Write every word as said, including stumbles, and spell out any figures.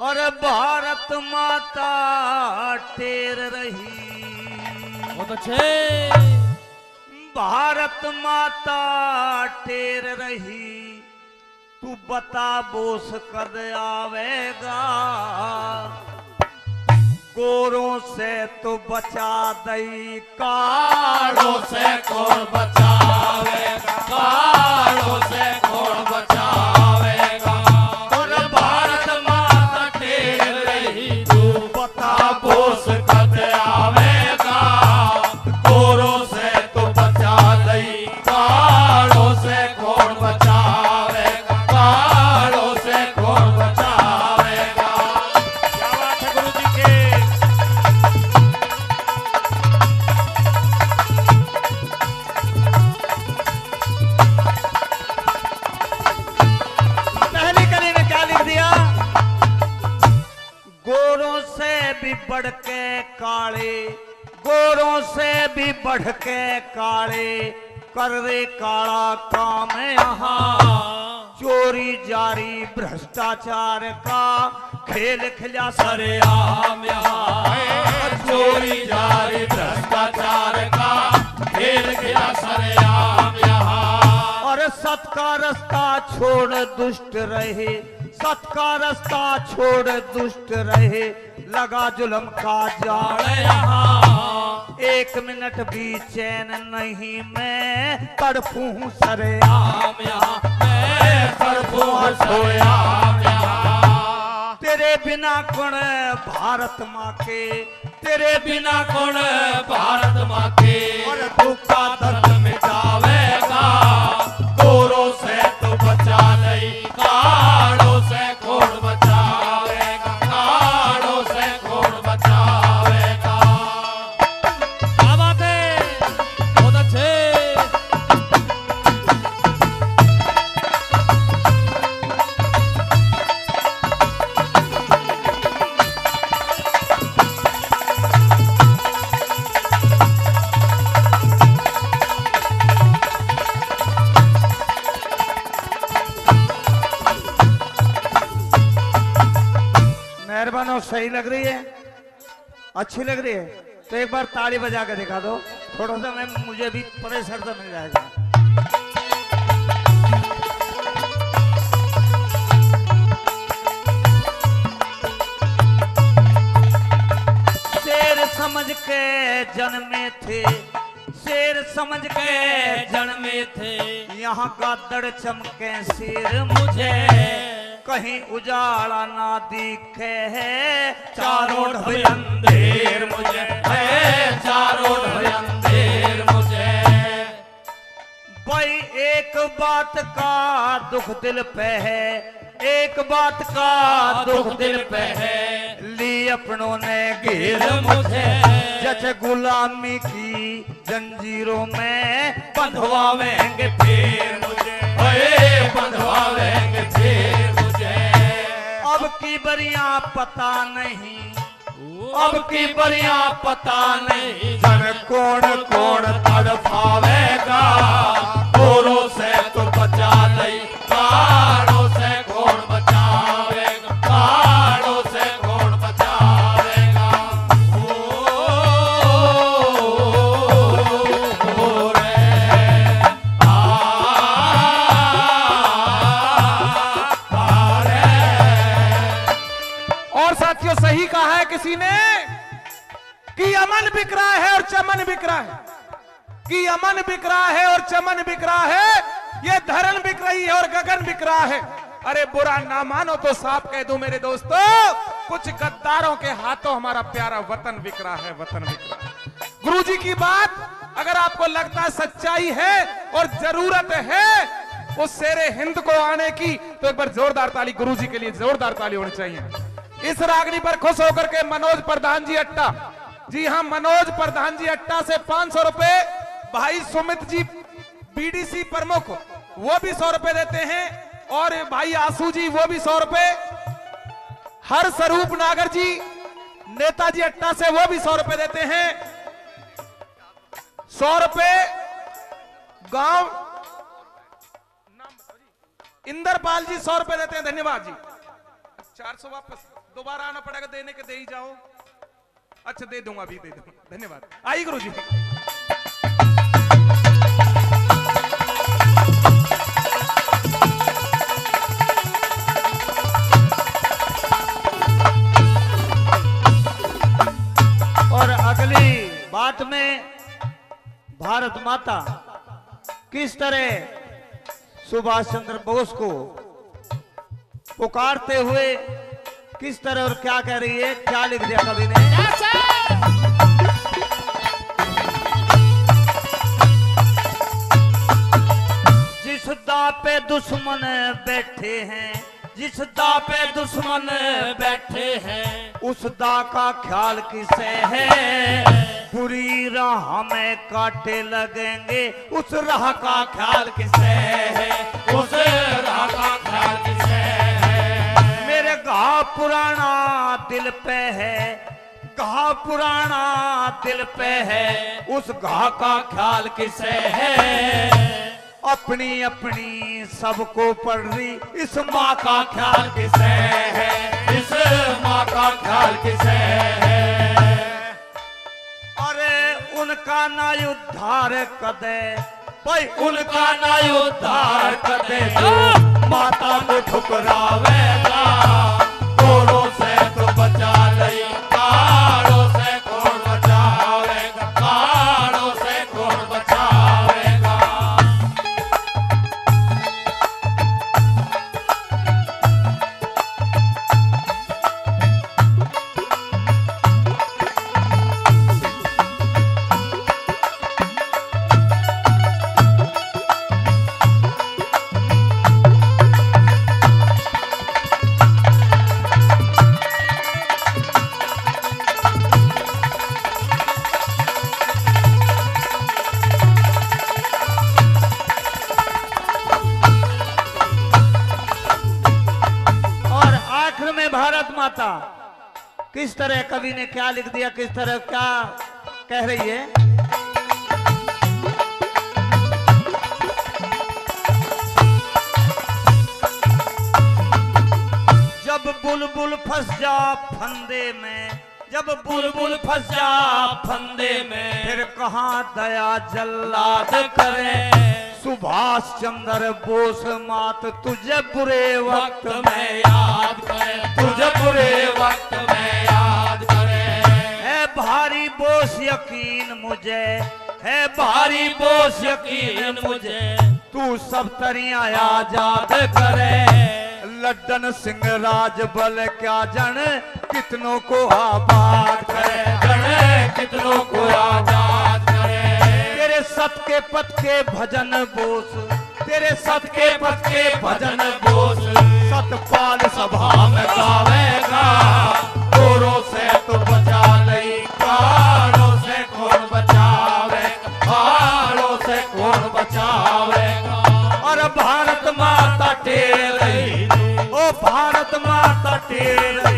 और भारत माता टेर रही। बहुत अच्छे। भारत माता टेर रही, तू बता बोस कद आवेगा। गोरों से तो बचा दई, काड़ों से कौन बचावेगा, काड़ों से कौन बचावेगा। और भारत माता टेर रही, तू बता बोस कद आवेगा। गोरों से तो बचा दई, काड़ों से कौन बचावेगा, काड़ों से कौन बचावेगा। क्या बात है गुरु जी के। पहली कली में क्या लिख दिया? गोरों से भी बढ़ के काले, गोरों से भी बढ़ के काले, कर रे काला काम यहाँ। चोरी जारी भ्रष्टाचार का खेल खिला सरेआम यहाँ। चोरी जारी भ्रष्टाचार का खेल खिला सरेआम यहाँ। और सत का रास्ता छोड़ दुष्ट रहे, सत का रास्ता छोड़ दुष्ट रहे, लगा जुल्म का जाल यहाँ। एक मिनट भी चैन नहीं, मैं तड़पूं सरेआम यहाँ, मैं तड़पूं सरेआम यहाँ। तेरे बिना कौन भारत माँ के, तेरे बिना कौन भारत माँ के। और दुख का दर्द मिटावेगा, गोरों से तो बचा नहीं, काड़ों से कौन बचावेगा, काड़ों से कौन बचावेगा। क्या बात है, बहुत अच्छे। मेहरबान, सही लग रही है, अच्छी लग रही है तो एक बार ताली बजा के दिखा दो। थोड़ा सा मैं मुझे भी प्रेशर तो मिल जाएगा। शेर समझ के जन्मे थे, शेर समझ के जन्मे थे, यहाँ गादड़ चमके सिर मुझे, कहीं उजाला ना दिखे है, चारों ढल अंधेर मुझे है, चारों ढल अंधेर मुझे। भाई एक बात का दुख दिल पे है, एक बात का दुख दिल पे है, ली अपनों ने घेर मुझे, जैसे गुलामी की जंजीरों में बंधवावेंगे फिर मुझे, बंधवावेंगे फिर। अब की बरिया पता नहीं, अब की बरिया पता नहीं, जन कौन कौन तड़पावेगा। गोरों से तो बचा नहीं, काड़ों से कौन बचावेगा, काड़ों से कौन बचावेगा। ओ रे और साथियों, सही कहा है किसी ने कि अमन बिक रहा है और चमन बिक रहा है, कि अमन बिक रहा है और चमन बिक रहा है, ये धरन बिक रही है और गगन बिक रहा है। अरे बुरा ना मानो तो साफ कह दूं मेरे दोस्तों, कुछ गद्दारों के हाथों हमारा प्यारा वतन बिक रहा है, वतन बिक रहा है। गुरुजी की बात अगर आपको लगता है सच्चाई है और जरूरत है उस शेरे हिंद को आने की, तो एक बार जोरदार ताली गुरुजी के लिए, जोरदार ताली होनी चाहिए। इस रागनी पर खुश होकर के मनोज प्रधान जी अट्टा, जी हाँ मनोज प्रधान जी अट्टा से पांच सौ रुपए, भाई सुमित जी बीडीसी प्रमुख वो भी सौ रुपए देते हैं, और भाई आसू जी वो भी सौ रुपए, हर स्वरूप नागर जी नेताजी अट्टा से वो भी सौ रुपए देते हैं, सौ रुपए गांव इंदरपाल जी सौ रुपए देते हैं, धन्यवाद जी। चार सौ वापस दोबारा आना पड़ेगा, देने के दे ही जाओ। अच्छा दे दूंगा, अभी दे दूंगा, धन्यवाद। आइए गुरु जी। और अगली बात में भारत माता किस तरह सुभाष चंद्र बोस को पुकारते हुए किस तरह और क्या कह रही है, क्या लिख दिया कवि ने। जिस दा पे दुश्मन बैठे हैं, जिस दा पे दुश्मन बैठे हैं, उस दा का ख्याल किसे है, बुरी राह में कांटे लगेंगे, उस राह का ख्याल किसे है, उस राह का ख्याल किसे है। मेरे घाव पुराना दिल पे है, घाव पुराना दिल पे है, उस घाव का ख्याल किसे है। अपनी अपनी सबको पड़ रही इस माँ का ख्याल किसे है, इस माँ का ख्याल किसे है। अरे उनका ना उद्धार कदे, भाई उनका ना उद्धार कदे, जो माता को ठुकरावेगा, गोरों से तो बचा नहीं, कारों से कौन बचावेगा, कारों से कौन बचावेगा। भारत माता किस तरह कवि ने क्या लिख दिया, किस तरह क्या कह रही है। जब बुलबुल फंस जा फंदे में, जब बुलबुल फंस जा फंदे में, फिर कहाँ दया जल्लाद करे, सुभाष चंद्र बोस मात तुझे बुरे वक्त में याद करे, तुझे बुरे वक्त में याद करे। है भारी बोस यकीन मुझे, है भारी बोस यकीन मुझे, तू सब तरियां आजाद करे। लड्डन सिंह राज बल क्या जन कितनों को आबाद करे, जन कितनों को आजाद करे। तेरे सत के पथ के भजन बोस, तेरे सत के पथ के भजन बोस, सतपाल सभा में गावेगा, गोरों से तो बचा नहीं, कारों से कौन बचावेगा, कारों से कौन बचावेगा। और भारत माता टेर रही, ओ भारत माता टेर